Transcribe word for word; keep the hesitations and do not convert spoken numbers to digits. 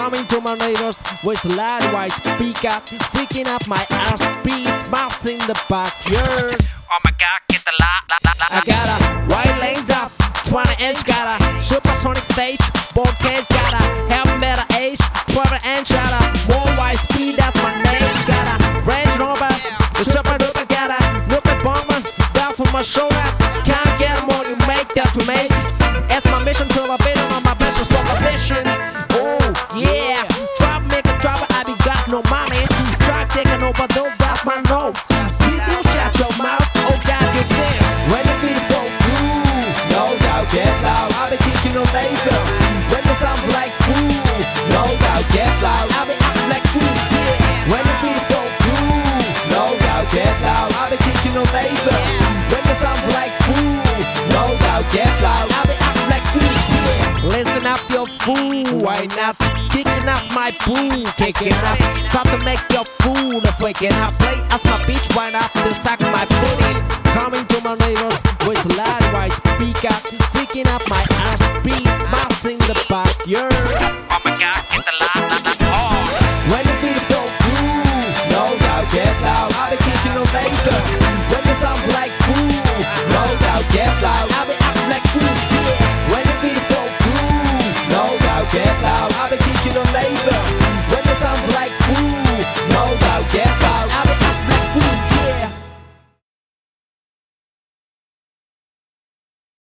Coming to my neighbors with loud white speaker, picking up my ass beats, mouth in the backyard. Oh my god, get the la la la la. I got a white lane drop, twenty inch, got a supersonic stage, board cage, got a half meter age, twelve inch, got a more white speed, that's my name. Got a Range Rover, the super duper, got a nuclear bomber, down from my shoulder. Can't get more, you make that to make. It's my mission to a bit on my vision, so my vision. Oh yeah, drop, make a drop, I be got no money. Try taking over, those that's my notes. Did you shut your mouth? Oh God, you damn. When the beat go through, no doubt, get loud. I'll be teaching no laser. When the sound like food, no doubt, get loud. I'll be acting like food, yeah. When the beat go through, no doubt, get loud. I'll be teaching no laser. When the sound like food, no doubt, get loud. I'll be acting like food, yeah. Listen up, your fool. Why not? Kicking up my pool, kicking up. Try to make your fool of waking up. Play as my beach, why not? Then suck my pudding. Coming to my neighbors with loud white speaker, picking up my ass beats, mouth in the backyard. Oh my god, get the la